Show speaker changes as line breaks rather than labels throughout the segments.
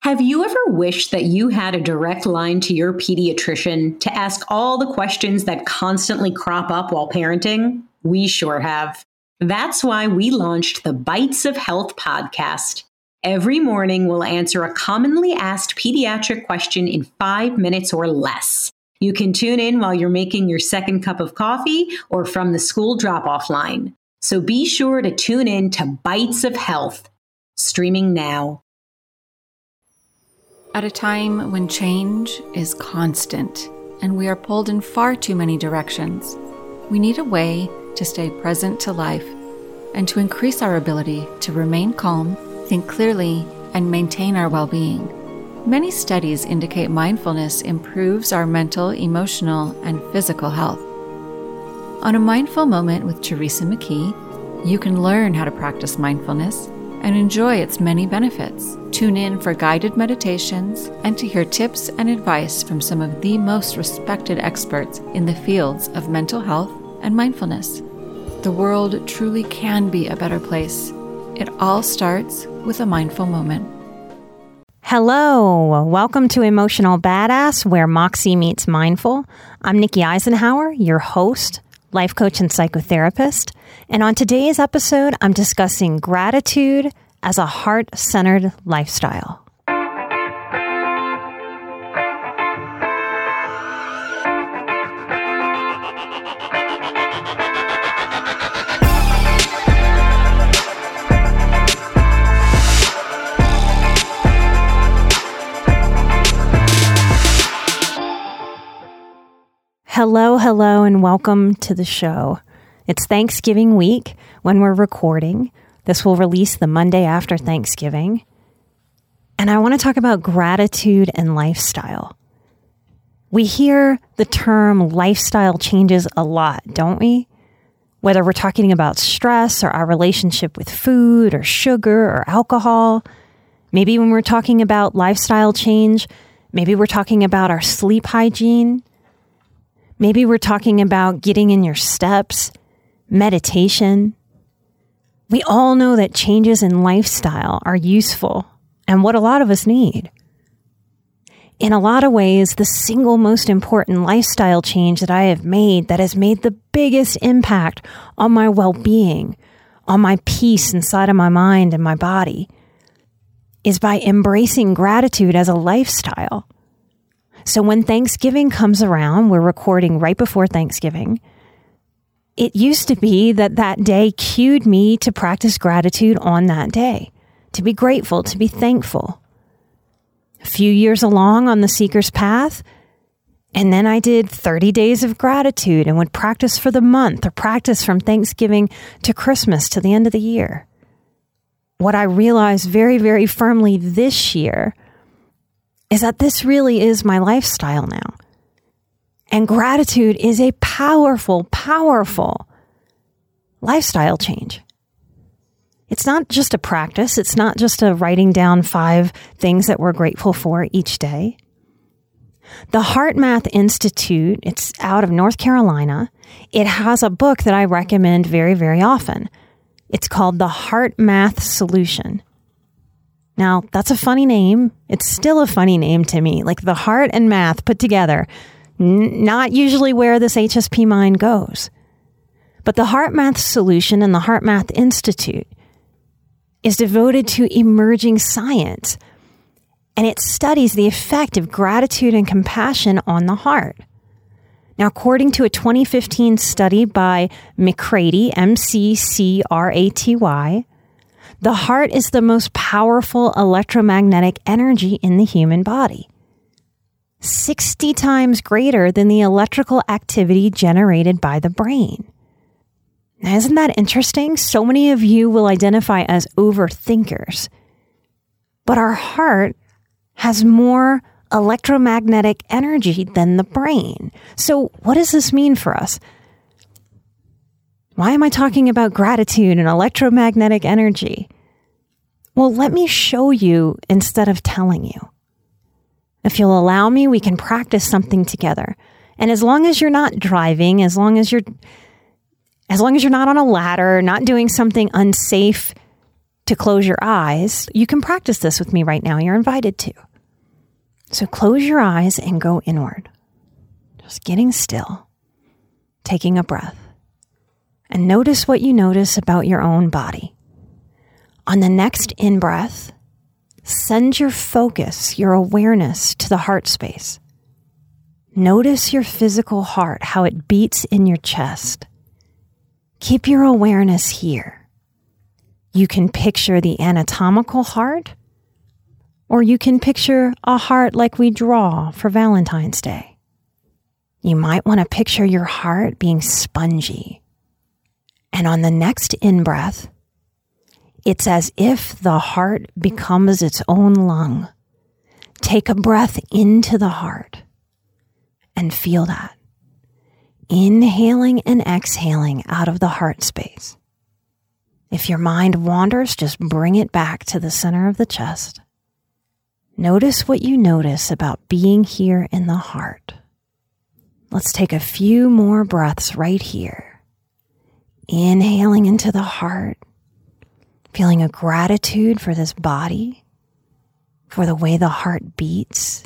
Have you ever wished that you had a direct line to your pediatrician to ask all the questions that constantly crop up while parenting? We sure have. That's why we launched the Bites of Health podcast. Every morning, we'll answer a commonly asked pediatric question in 5 minutes or less. You can tune in while you're making your second cup of coffee or from the school drop-off line. So be sure to tune in to Bites of Health, streaming now.
At a time when change is constant and we are pulled in far too many directions, we need a way to stay present to life and to increase our ability to remain calm, think clearly, and maintain our well-being. Many studies indicate mindfulness improves our mental, emotional, and physical health. On A Mindful Moment with Teresa McKee, you can learn how to practice mindfulness and enjoy its many benefits. Tune in for guided meditations and to hear tips and advice from some of the most respected experts in the fields of mental health and mindfulness. The world truly can be a better place. It all starts with a mindful moment.
Hello, welcome to Emotional Badass, where Moxie meets mindful. I'm Nikki Eisenhower, your host, life coach and psychotherapist. And on today's episode, I'm discussing gratitude as a heart-centered lifestyle. Hello, and welcome to the show. It's Thanksgiving week when we're recording. This will release the Monday after Thanksgiving. And I want to talk about gratitude and lifestyle. We hear the term lifestyle changes a lot, don't we? Whether we're talking about stress or our relationship with food or sugar or alcohol. Maybe when we're talking about lifestyle change, maybe we're talking about our sleep hygiene. Maybe we're talking about getting in your steps, meditation. We all know that changes in lifestyle are useful and what a lot of us need. In a lot of ways, the single most important lifestyle change that I have made that has made the biggest impact on my well-being, on my peace inside of my mind and my body, is by embracing gratitude as a lifestyle. So when Thanksgiving comes around, we're recording right before Thanksgiving. It used to be that day cued me to practice gratitude on that day, to be grateful, to be thankful. A few years along on the Seeker's Path, and then I did 30 days of gratitude and would practice for the month or practice from Thanksgiving to Christmas to the end of the year. What I realized very, very firmly this year is that this really is my lifestyle now. And gratitude is a powerful, powerful lifestyle change. It's not just a practice. It's not just a writing down 5 things that we're grateful for each day. The HeartMath Institute, it's out of North Carolina. It has a book that I recommend very, very often. It's called The HeartMath Solution. Now, that's a funny name. It's still a funny name to me, like the heart and math put together. Not usually where this HSP mind goes. But the HeartMath Solution and the HeartMath Institute is devoted to emerging science, and it studies the effect of gratitude and compassion on the heart. Now, according to a 2015 study by McCraty, McCraty, the heart is the most powerful electromagnetic energy in the human body, 60 times greater than the electrical activity generated by the brain. Now, isn't that interesting? So many of you will identify as overthinkers, but our heart has more electromagnetic energy than the brain. So what does this mean for us? Why am I talking about gratitude and electromagnetic energy? Well, let me show you instead of telling you. If you'll allow me, we can practice something together. And as long as you're not driving, as long as you're not on a ladder, not doing something unsafe, to close your eyes, you can practice this with me right now. You're invited to. So close your eyes and go inward. Just getting still, taking a breath. And notice what you notice about your own body. On the next in-breath, send your focus, your awareness to the heart space. Notice your physical heart, how it beats in your chest. Keep your awareness here. You can picture the anatomical heart, or you can picture a heart like we draw for Valentine's Day. You might want to picture your heart being spongy. And on the next in-breath, it's as if the heart becomes its own lung. Take a breath into the heart and feel that. Inhaling and exhaling out of the heart space. If your mind wanders, just bring it back to the center of the chest. Notice what you notice about being here in the heart. Let's take a few more breaths right here. Inhaling into the heart. Feeling a gratitude for this body, for the way the heart beats.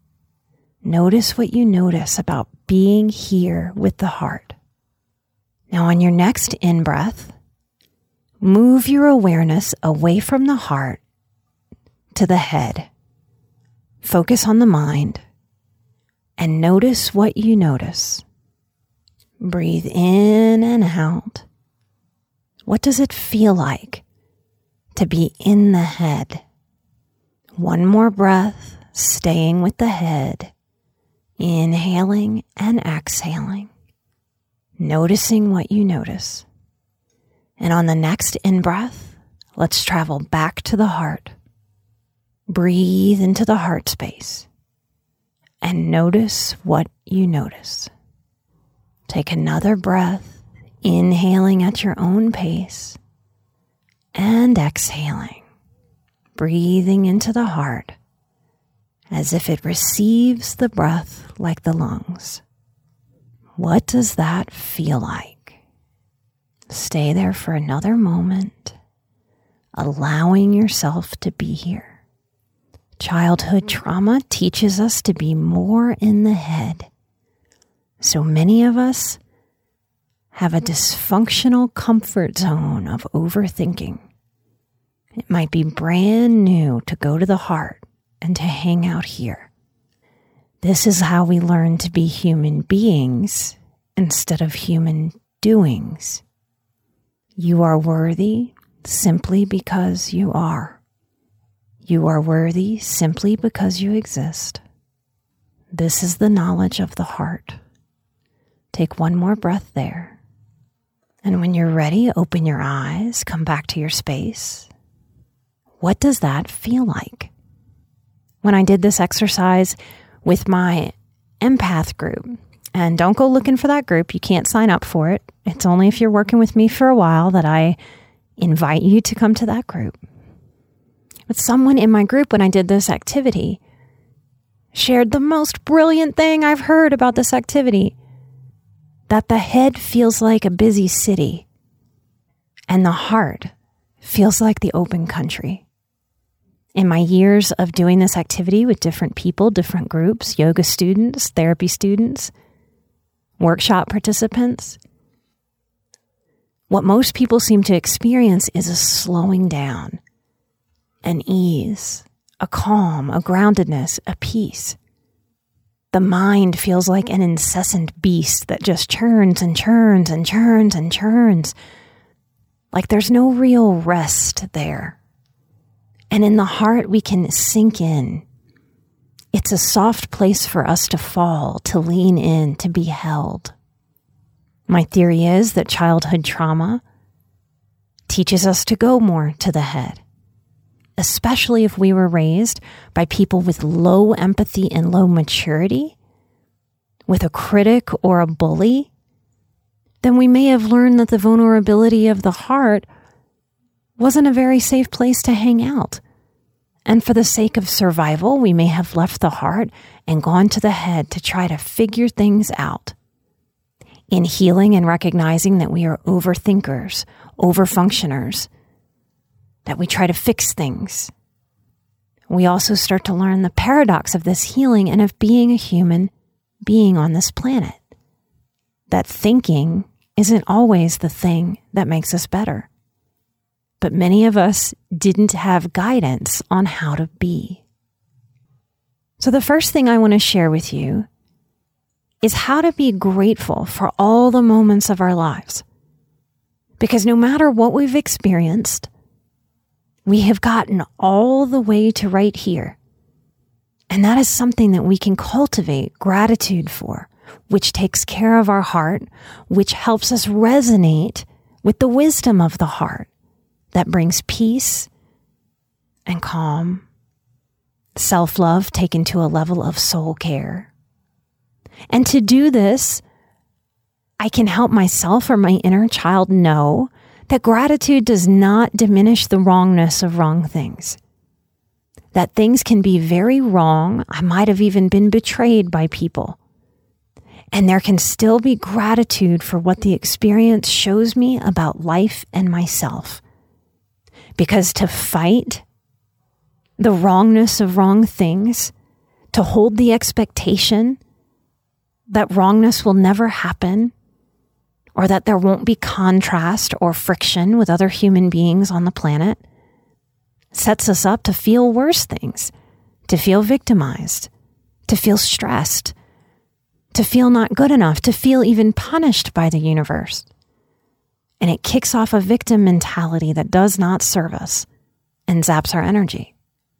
Notice what you notice about being here with the heart. Now on your next in-breath, move your awareness away from the heart to the head. Focus on the mind and notice what you notice. Breathe in and out. What does it feel like to be in the head? One more breath, staying with the head, inhaling and exhaling, noticing what you notice. And on the next in-breath, let's travel back to the heart. Breathe into the heart space and notice what you notice. Take another breath, inhaling at your own pace. And exhaling, breathing into the heart as if it receives the breath like the lungs. What does that feel like? Stay there for another moment, allowing yourself to be here. Childhood trauma teaches us to be more in the head. So many of us have a dysfunctional comfort zone of overthinking. It might be brand new to go to the heart and to hang out here. This is how we learn to be human beings instead of human doings. You are worthy simply because you are. You are worthy simply because you exist. This is the knowledge of the heart. Take one more breath there. And when you're ready, open your eyes, come back to your space. What does that feel like? When I did this exercise with my empath group, and don't go looking for that group, you can't sign up for it. It's only if you're working with me for a while that I invite you to come to that group. But someone in my group, when I did this activity, shared the most brilliant thing I've heard about this activity. That the head feels like a busy city and the heart feels like the open country. In my years of doing this activity with different people, different groups, yoga students, therapy students, workshop participants, what most people seem to experience is a slowing down, an ease, a calm, a groundedness, a peace. The mind feels like an incessant beast that just churns and churns and churns and churns. Like there's no real rest there. And in the heart, we can sink in. It's a soft place for us to fall, to lean in, to be held. My theory is that childhood trauma teaches us to go more to the head, especially if we were raised by people with low empathy and low maturity, with a critic or a bully. Then we may have learned that the vulnerability of the heart wasn't a very safe place to hang out. And for the sake of survival, we may have left the heart and gone to the head to try to figure things out. In healing and recognizing that we are overthinkers, overfunctioners, that we try to fix things. We also start to learn the paradox of this healing and of being a human being on this planet. That thinking isn't always the thing that makes us better. But many of us didn't have guidance on how to be. So the first thing I want to share with you is how to be grateful for all the moments of our lives. Because no matter what we've experienced, we have gotten all the way to right here. And that is something that we can cultivate gratitude for, which takes care of our heart, which helps us resonate with the wisdom of the heart that brings peace and calm, self-love taken to a level of soul care. And to do this, I can help myself or my inner child know that gratitude does not diminish the wrongness of wrong things. That things can be very wrong. I might have even been betrayed by people. And there can still be gratitude for what the experience shows me about life and myself. Because to fight the wrongness of wrong things, to hold the expectation that wrongness will never happen, or that there won't be contrast or friction with other human beings on the planet, sets us up to feel worse things, to feel victimized, to feel stressed, to feel not good enough, to feel even punished by the universe. And it kicks off a victim mentality that does not serve us and zaps our energy.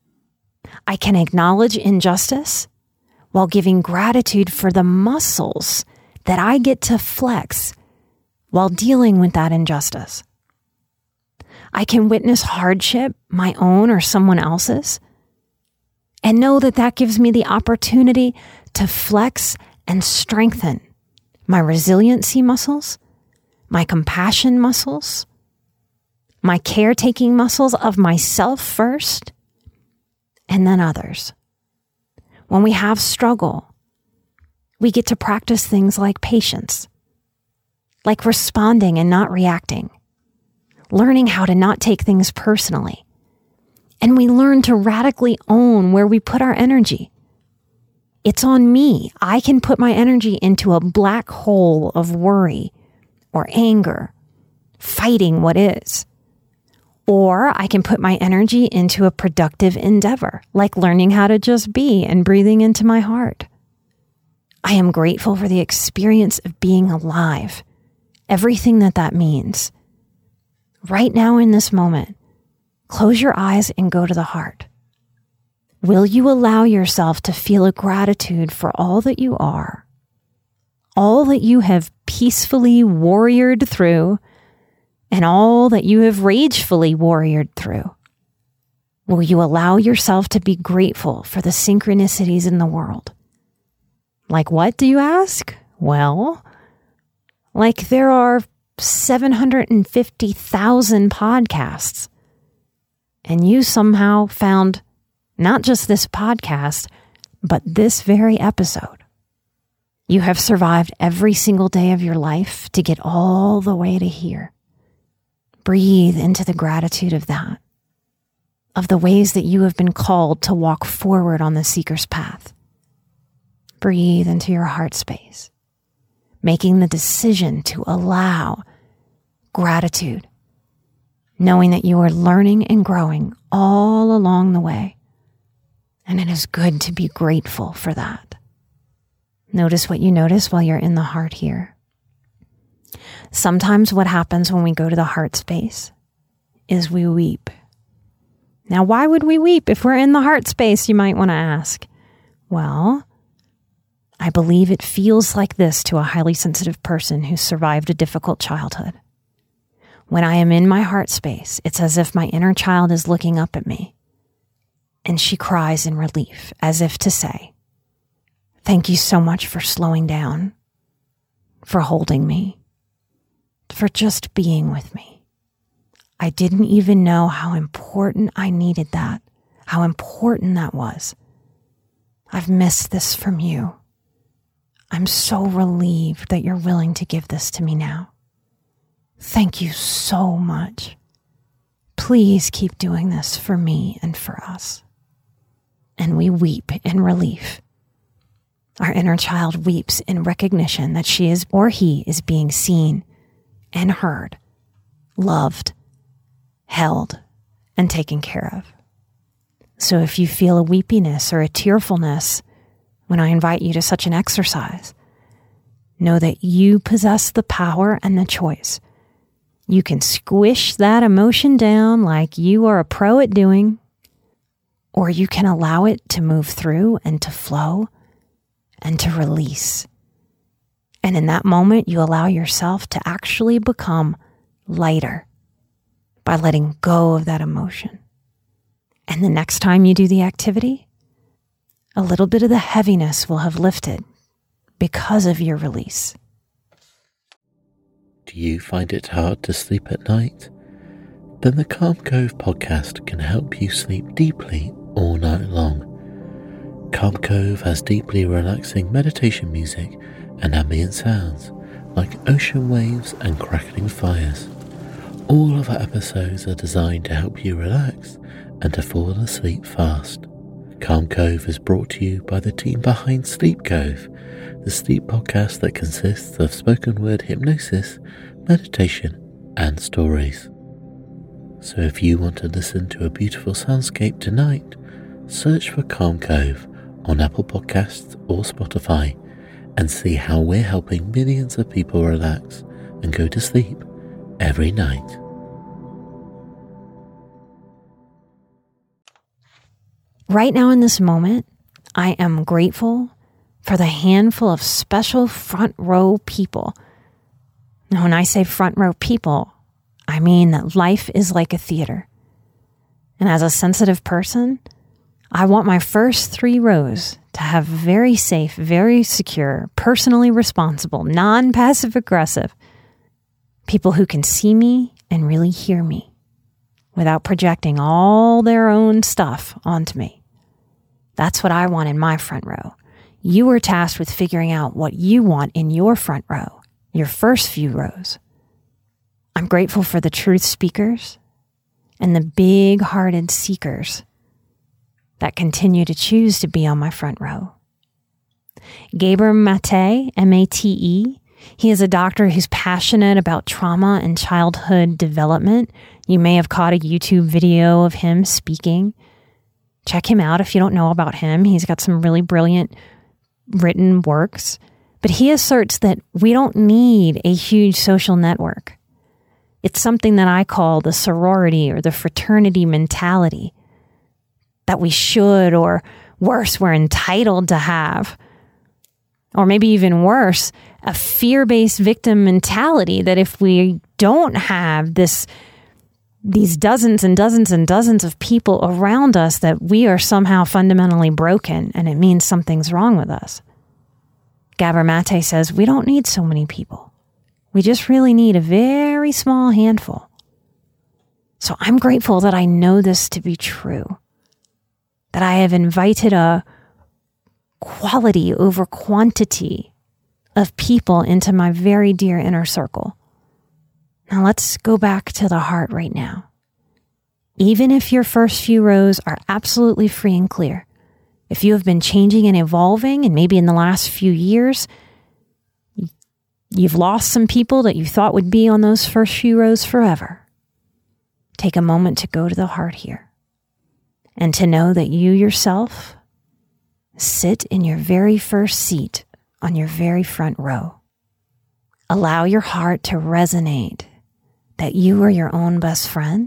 I can acknowledge injustice while giving gratitude for the muscles that I get to flex while dealing with that injustice. I can witness hardship, my own or someone else's, and know that that gives me the opportunity to flex and strengthen my resiliency muscles, my compassion muscles, my caretaking muscles of myself first, and then others. When we have struggle, we get to practice things like patience, like responding and not reacting, learning how to not take things personally. And we learn to radically own where we put our energy. It's on me. I can put my energy into a black hole of worry or anger, fighting what is. Or I can put my energy into a productive endeavor, like learning how to just be and breathing into my heart. I am grateful for the experience of being alive, everything that means. Right now in this moment, close your eyes and go to the heart. Will you allow yourself to feel a gratitude for all that you are, all that you have peacefully warriored through, and all that you have ragefully warriored through? Will you allow yourself to be grateful for the synchronicities in the world? Like what, do you ask? Well, like there are 750,000 podcasts, and you somehow found not just this podcast, but this very episode. You have survived every single day of your life to get all the way to here. Breathe into the gratitude of that, of the ways that you have been called to walk forward on the seeker's path. Breathe into your heart space, making the decision to allow gratitude, knowing that you are learning and growing all along the way. And it is good to be grateful for that. Notice what you notice while you're in the heart here. Sometimes what happens when we go to the heart space is we weep. Now, why would we weep if we're in the heart space, you might want to ask? Well, I believe it feels like this to a highly sensitive person who survived a difficult childhood. When I am in my heart space, it's as if my inner child is looking up at me, and she cries in relief, as if to say, "Thank you so much for slowing down, for holding me, for just being with me. I didn't even know how important I needed that, how important that was. I've missed this from you. I'm so relieved that you're willing to give this to me now. Thank you so much. please keep doing this for me and for us. And we weep in relief. Our inner child weeps in recognition that she is or he is being seen and heard, loved, held, and taken care of. So if you feel a weepiness or a tearfulness when I invite you to such an exercise, know that you possess the power and the choice. You can squish that emotion down like you are a pro at doing, or you can allow it to move through and to flow and to release. And in that moment, you allow yourself to actually become lighter by letting go of that emotion. And the next time you do the activity, a little bit of the heaviness will have lifted because of your release.
Do you find it hard to sleep at night? Then the Calm Cove podcast can help you sleep deeply all night long. Calm Cove has deeply relaxing meditation music and ambient sounds like ocean waves and crackling fires. All of our episodes are designed to help you relax and to fall asleep fast. Calm Cove is brought to you by the team behind Sleep Cove, the sleep podcast that consists of spoken word hypnosis, meditation, and stories. So if you want to listen to a beautiful soundscape tonight, search for Calm Cove on Apple Podcasts or Spotify and see how we're helping millions of people relax and go to sleep every night.
Right now in this moment, I am grateful for the handful of special front row people. Now, when I say front row people, I mean that life is like a theater. And as a sensitive person, I want my first 3 rows to have very safe, very secure, personally responsible, non-passive aggressive people who can see me and really hear me without projecting all their own stuff onto me. That's what I want in my front row. You are tasked with figuring out what you want in your front row, your first few rows. I'm grateful for the truth speakers and the big-hearted seekers that continue to choose to be on my front row. Gabor Mate, M-A-T-E, he is a doctor who's passionate about trauma and childhood development. You may have caught a YouTube video of him speaking. Check him out if you don't know about him. He's got some really brilliant written works. But he asserts that we don't need a huge social network. It's something that I call the sorority or the fraternity mentality that we should, or worse, we're entitled to have. Or maybe even worse, a fear-based victim mentality that if we don't have these dozens and dozens and dozens of people around us, that we are somehow fundamentally broken and it means something's wrong with us. Gabor Mate says we don't need so many people. We just really need a very small handful. So I'm grateful that I know this to be true, that I have invited a quality over quantity of people into my very dear inner circle. Now let's go back to the heart right now. Even if your first few rows are absolutely free and clear, if you have been changing and evolving, and maybe in the last few years, you've lost some people that you thought would be on those first few rows forever, take a moment to go to the heart here and to know that you yourself sit in your very first seat on your very front row. Allow your heart to resonate that you are your own best friend,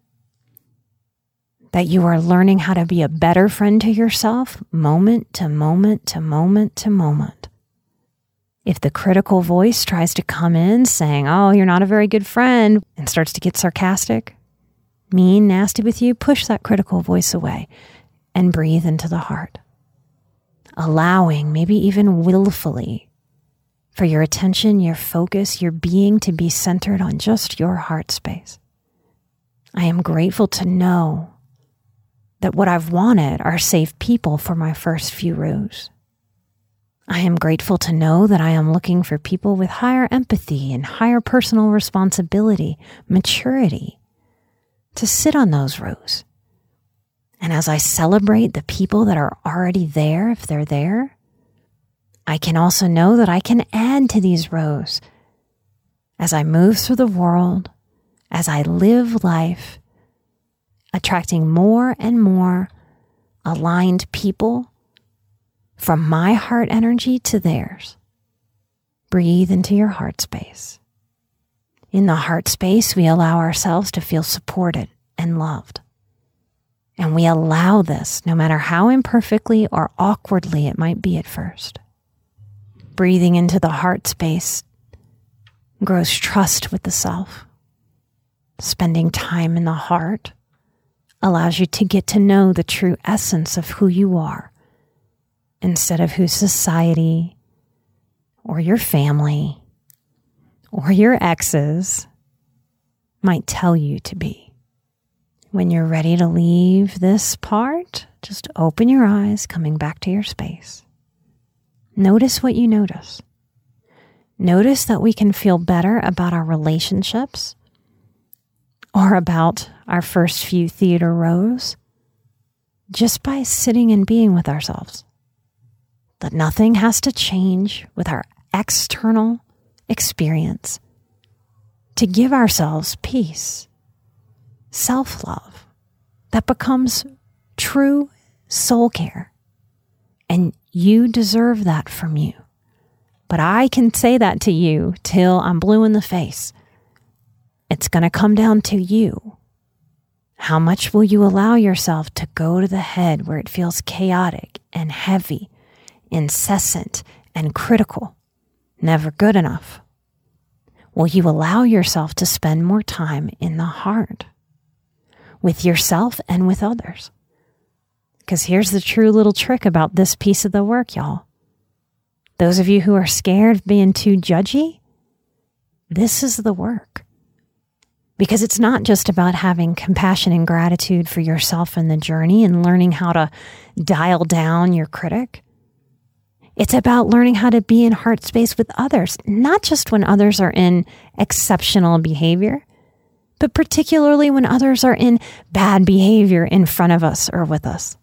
that you are learning how to be a better friend to yourself moment to moment to moment to moment. If the critical voice tries to come in saying, oh, you're not a very good friend, and starts to get sarcastic, mean, nasty with you, push that critical voice away and breathe into the heart. Allowing, maybe even willfully, for your attention, your focus, your being to be centered on just your heart space. I am grateful to know that what I've wanted are safe people for my first few rows. I am grateful to know that I am looking for people with higher empathy and higher personal responsibility, maturity, to sit on those rows. And as I celebrate the people that are already there, if they're there, I can also know that I can add to these rows as I move through the world, as I live life, attracting more and more aligned people from my heart energy to theirs. Breathe into your heart space. In the heart space, we allow ourselves to feel supported and loved. And we allow this, no matter how imperfectly or awkwardly it might be at first. Breathing into the heart space grows trust with the self. Spending time in the heart allows you to get to know the true essence of who you are, instead of who society or your family or your exes might tell you to be. When you're ready to leave this part, just open your eyes, coming back to your space. Notice what you notice. Notice that we can feel better about our relationships or about our first few theater rows just by sitting and being with ourselves. That nothing has to change with our external experience to give ourselves peace, self-love that becomes true soul care. And you deserve that from you. But I can say that to you till I'm blue in the face. It's going to come down to you. How much will you allow yourself to go to the head where it feels chaotic and heavy, incessant and critical, never good enough? Will you allow yourself to spend more time in the heart, with yourself and with others? Because here's the true little trick about this piece of the work, y'all. Those of you who are scared of being too judgy, this is the work. Because it's not just about having compassion and gratitude for yourself in the journey and learning how to dial down your critic. It's about learning how to be in heart space with others, not just when others are in exceptional behavior, but particularly when others are in bad behavior in front of us or with us.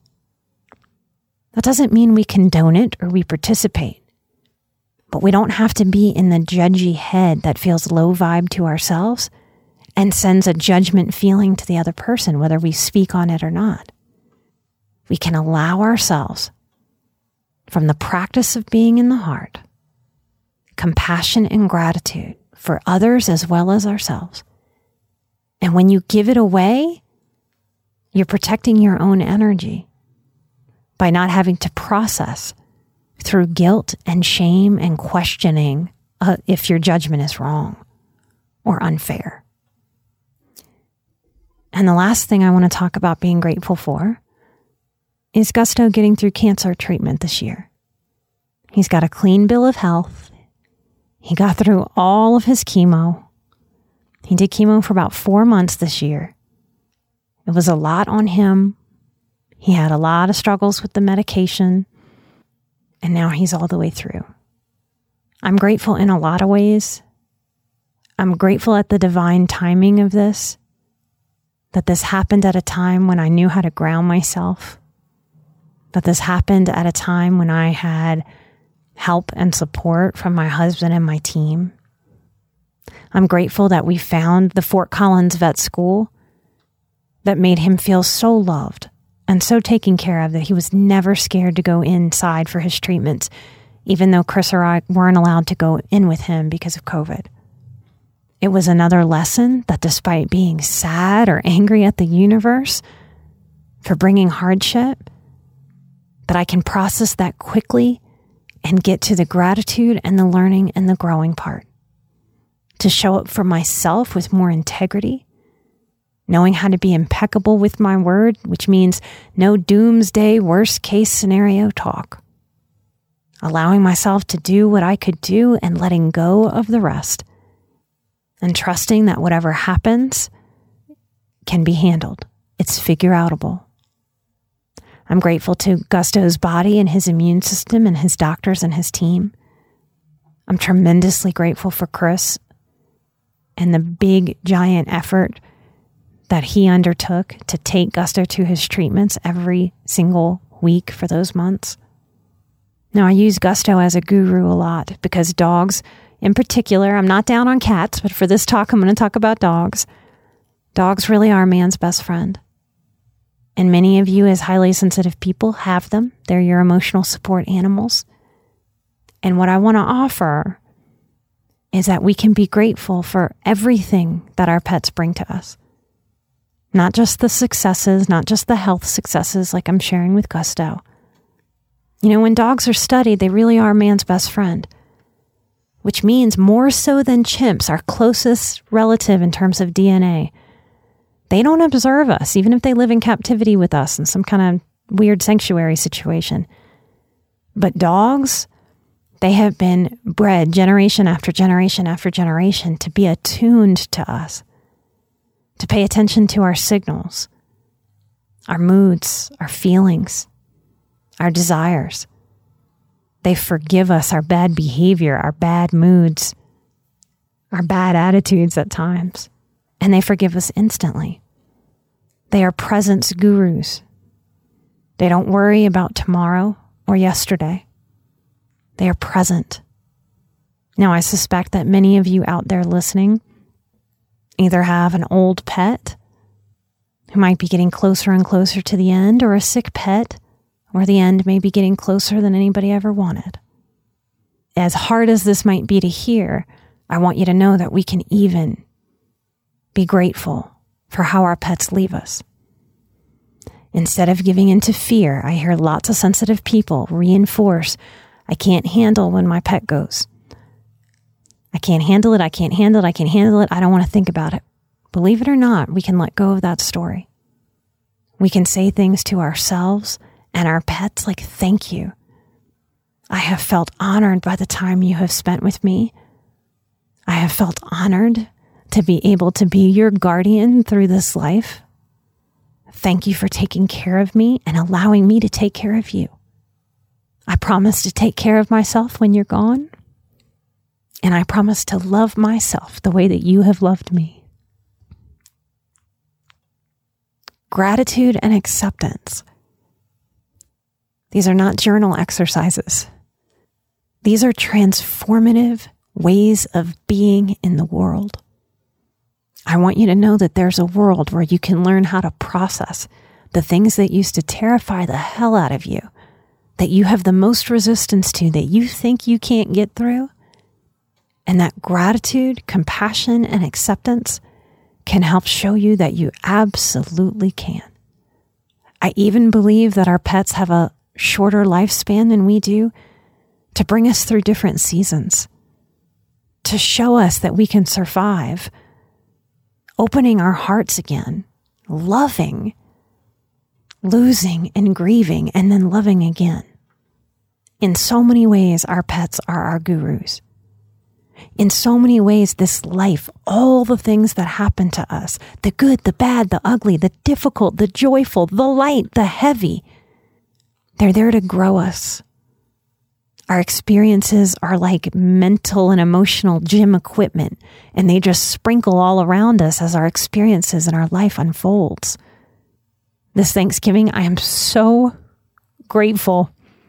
That doesn't mean we condone it or we participate, but we don't have to be in the judgy head that feels low vibe to ourselves and sends a judgment feeling to the other person, whether we speak on it or not. We can allow ourselves, from the practice of being in the heart, compassion and gratitude for others as well as ourselves. And when you give it away, you're protecting your own energy by not having to process through guilt and shame and questioning if your judgment is wrong or unfair. And the last thing I want to talk about being grateful for is Gusto getting through cancer treatment this year. He's got a clean bill of health. He got through all of his chemo. He did chemo for about 4 months this year. It was a lot on him. He had a lot of struggles with the medication, and now he's all the way through. I'm grateful in a lot of ways. I'm grateful at the divine timing of this, that this happened at a time when I knew how to ground myself, that this happened at a time when I had help and support from my husband and my team. I'm grateful that we found the Fort Collins Vet School that made him feel so loved and so taken care of that he was never scared to go inside for his treatments, even though Chris or I weren't allowed to go in with him because of COVID. It was another lesson that despite being sad or angry at the universe for bringing hardship, that I can process that quickly and get to the gratitude and the learning and the growing part. To show up for myself with more integrity, knowing how to be impeccable with my word, which means no doomsday worst case scenario talk. Allowing myself to do what I could do and letting go of the rest. And trusting that whatever happens can be handled. It's figure-outable. I'm grateful to Gusto's body and his immune system and his doctors and his team. I'm tremendously grateful for Chris and the big, giant effort that he undertook to take Gusto to his treatments every single week for those months. Now, I use Gusto as a guru a lot because dogs, in particular, I'm not down on cats, but for this talk, I'm going to talk about dogs. Dogs really are man's best friend. And many of you as highly sensitive people have them. They're your emotional support animals. And what I want to offer is that we can be grateful for everything that our pets bring to us. Not just the successes, not just the health successes like I'm sharing with Gusto. You know, when dogs are studied, they really are man's best friend, which means more so than chimps, our closest relative in terms of DNA. They don't observe us, even if they live in captivity with us in some kind of weird sanctuary situation. But dogs, they have been bred generation after generation after generation to be attuned to us, to pay attention to our signals, our moods, our feelings, our desires. They forgive us our bad behavior, our bad moods, our bad attitudes at times, and they forgive us instantly. They are presence gurus. They don't worry about tomorrow or yesterday. They are present. Now, I suspect that many of you out there listening either have an old pet who might be getting closer and closer to the end, or a sick pet where the end may be getting closer than anybody ever wanted. As hard as this might be to hear, I want you to know that we can even be grateful for how our pets leave us. Instead of giving into fear, I hear lots of sensitive people reinforce, I can't handle when my pet goes. I can't handle it, I can't handle it, I can't handle it, I don't want to think about it. Believe it or not, we can let go of that story. We can say things to ourselves and our pets like, thank you. I have felt honored by the time you have spent with me. I have felt honored to be able to be your guardian through this life. Thank you for taking care of me and allowing me to take care of you. I promise to take care of myself when you're gone. And I promise to love myself the way that you have loved me. Gratitude and acceptance. These are not journal exercises. These are transformative ways of being in the world. I want you to know that there's a world where you can learn how to process the things that used to terrify the hell out of you, that you have the most resistance to, that you think you can't get through. And that gratitude, compassion, and acceptance can help show you that you absolutely can. I even believe that our pets have a shorter lifespan than we do to bring us through different seasons, to show us that we can survive, opening our hearts again, loving, losing and grieving, and then loving again. In so many ways, our pets are our gurus. In so many ways, this life, all the things that happen to us, the good, the bad, the ugly, the difficult, the joyful, the light, the heavy, they're there to grow us. Our experiences are like mental and emotional gym equipment, and they just sprinkle all around us as our experiences and our life unfolds. This Thanksgiving, I am so grateful.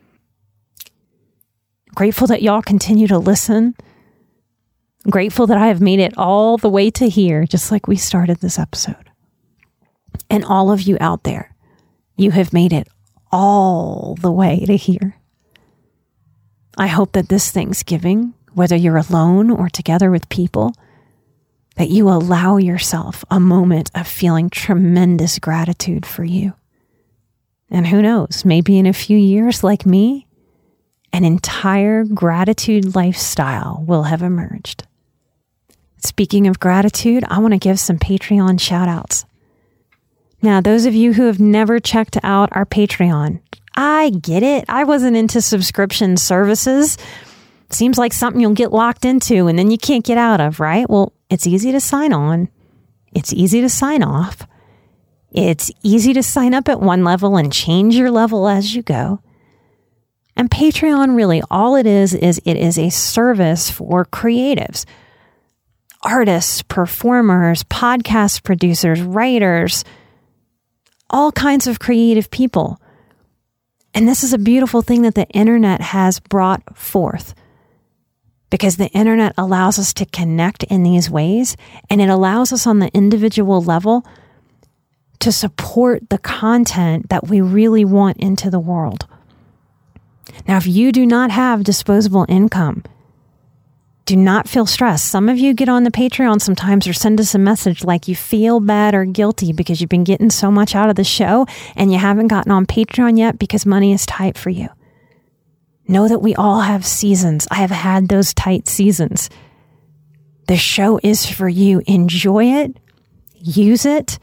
Grateful that y'all continue to listen. Grateful that I have made it all the way to here, just like we started this episode. And all of you out there, you have made it all the way to here. I hope that this Thanksgiving, whether you're alone or together with people, that you allow yourself a moment of feeling tremendous gratitude for you. And who knows, maybe in a few years, like me, an entire gratitude lifestyle will have emerged. Speaking of gratitude, I want to give some Patreon shout outs. Now, those of you who have never checked out our Patreon, I get it. I wasn't into subscription services. Seems like something you'll get locked into and then you can't get out of, right? Well, it's easy to sign on. It's easy to sign off. It's easy to sign up at one level and change your level as you go. And Patreon, really, all it is it is a service for creatives. artists, performers, podcast producers, writers, all kinds of creative people. And this is a beautiful thing that the internet has brought forth, because the internet allows us to connect in these ways, and it allows us on the individual level to support the content that we really want into the world. Now, if you do not have disposable income, do not feel stressed. Some of you get on the Patreon sometimes or send us a message like you feel bad or guilty because you've been getting so much out of the show and you haven't gotten on Patreon yet because money is tight for you. Know that we all have seasons. I have had those tight seasons. The show is for you. Enjoy it, use it,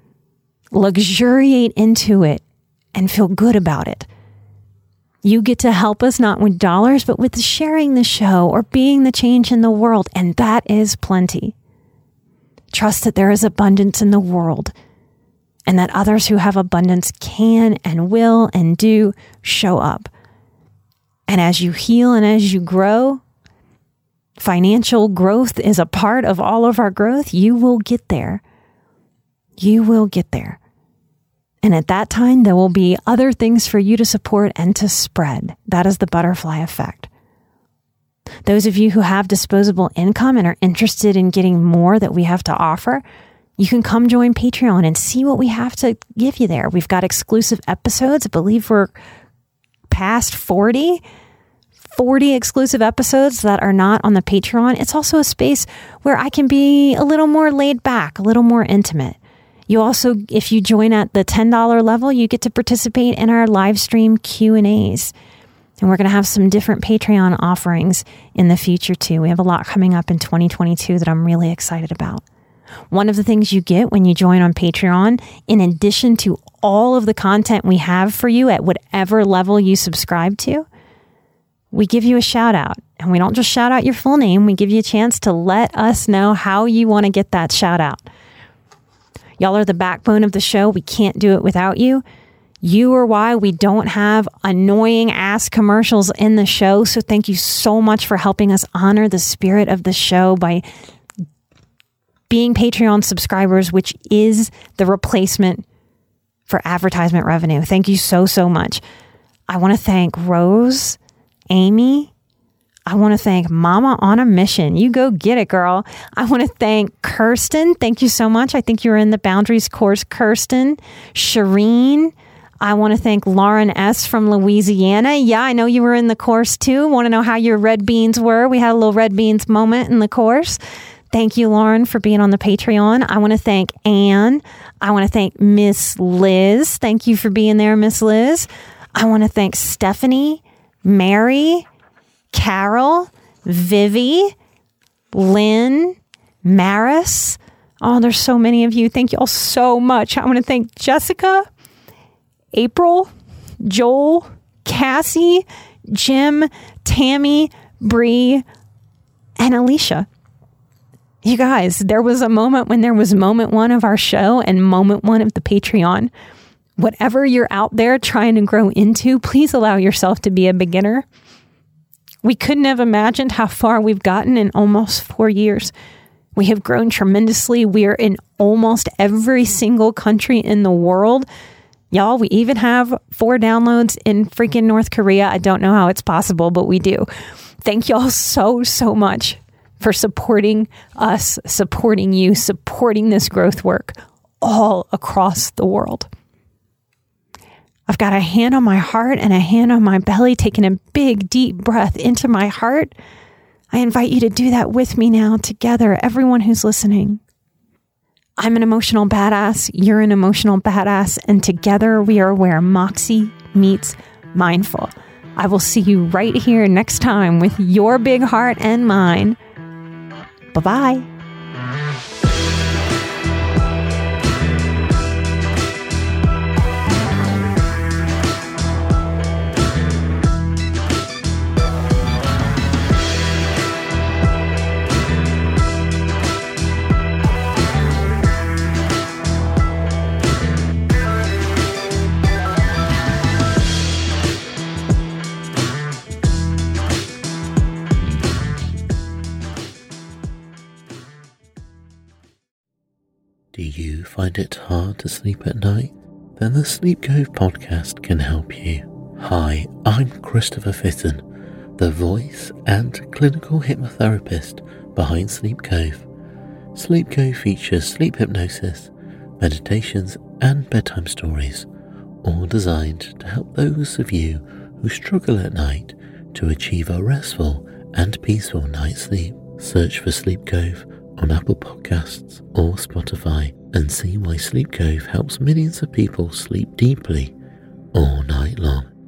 luxuriate into it, and feel good about it. You get to help us not with dollars, but with sharing the show or being the change in the world. And that is plenty. Trust that there is abundance in the world and that others who have abundance can and will and do show up. And as you heal and as you grow, financial growth is a part of all of our growth. You will get there. You will get there. And at that time, there will be other things for you to support and to spread. That is the butterfly effect. Those of you who have disposable income and are interested in getting more that we have to offer, you can come join Patreon and see what we have to give you there. We've got exclusive episodes. I believe we're past 40 exclusive episodes that are not on the Patreon. It's also a space where I can be a little more laid back, a little more intimate. You also, if you join at the $10 level, you get to participate in our live stream Q&As. And we're going to have some different Patreon offerings in the future too. We have a lot coming up in 2022 that I'm really excited about. One of the things you get when you join on Patreon, in addition to all of the content we have for you at whatever level you subscribe to, we give you a shout out. And we don't just shout out your full name. We give you a chance to let us know how you want to get that shout out. Y'all are the backbone of the show. We can't do it without you. You are why we don't have annoying ass commercials in the show. So thank you so much for helping us honor the spirit of the show by being Patreon subscribers, which is the replacement for advertisement revenue. Thank you so, so much. I want to thank Rose, Amy. I want to thank Mama on a Mission. You go get it, girl. I want to thank Kirsten. Thank you so much. I think you were in the Boundaries course, Kirsten. Shireen. I want to thank Lauren S. from Louisiana. Yeah, I know you were in the course too. Want to know how your red beans were? We had a little red beans moment in the course. Thank you, Lauren, for being on the Patreon. I want to thank Anne. I want to thank Miss Liz. Thank you for being there, Miss Liz. I want to thank Stephanie, Mary, Carol, Vivi, Lynn, Maris. Oh, there's so many of you. Thank you all so much. I want to thank Jessica, April, Joel, Cassie, Jim, Tammy, Bree, and Alicia. You guys, there was a moment when there was moment one of our show and moment one of the Patreon. Whatever you're out there trying to grow into, please allow yourself to be a beginner. We couldn't have imagined how far we've gotten in almost 4 years. We have grown tremendously. We're in almost every single country in the world. Y'all, we even have 4 downloads in freaking North Korea. I don't know how it's possible, but we do. Thank y'all so, so much for supporting us, supporting you, supporting this growth work all across the world. I've got a hand on my heart and a hand on my belly, taking a big, deep breath into my heart. I invite you to do that with me now together, everyone who's listening. I'm an emotional badass. You're an emotional badass. And together we are where Moxie meets mindful. I will see you right here next time with your big heart and mine. Bye-bye.
you find it hard to sleep at night? Then the Sleep Cove podcast can help you. Hi, I'm Christopher Fitton, the voice and clinical hypnotherapist behind Sleep Cove. Sleep Cove features sleep hypnosis, meditations and bedtime stories, all designed to help those of you who struggle at night to achieve a restful and peaceful night's sleep. Search for Sleep Cove on Apple Podcasts or Spotify and see why Sleep Cove helps millions of people sleep deeply all night long.